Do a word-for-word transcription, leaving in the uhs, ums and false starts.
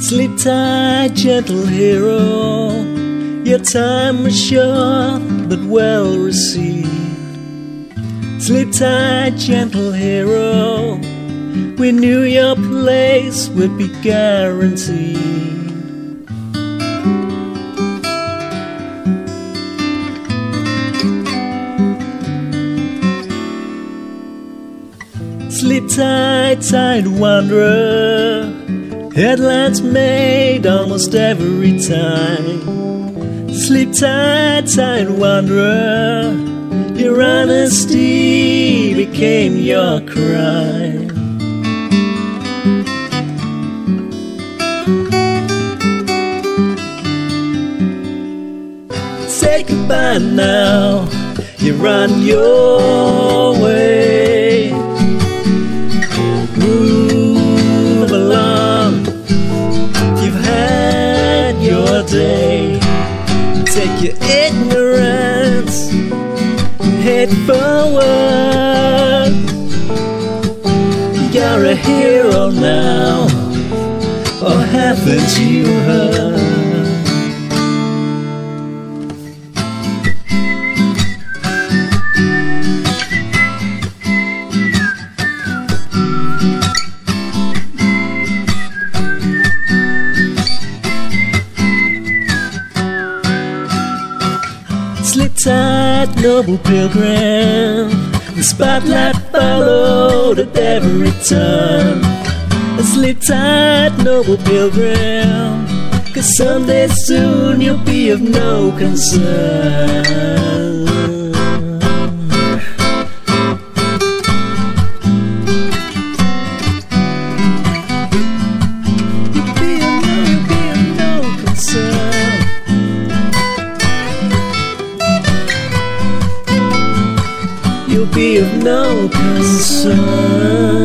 Sleep tight, gentle hero. Your time was short, but well received. Sleep tight, gentle hero. We knew your place would be guaranteed. Sleep tight, tight wanderer. Headlines made almost every time. Sleep tight, tight wanderer. Your honesty became your crime. Say goodbye now, you're on your way. Move along, you've had your day. Take your ignorance, head forward. You're a hero now, or haven't you heard? Sleep tight, noble pilgrim. The spotlight followed at every turn. Sleep tight, noble pilgrim, 'cause someday soon you'll be of no concern. You'll be of no, you'll be of no concern. You'll be of no concern.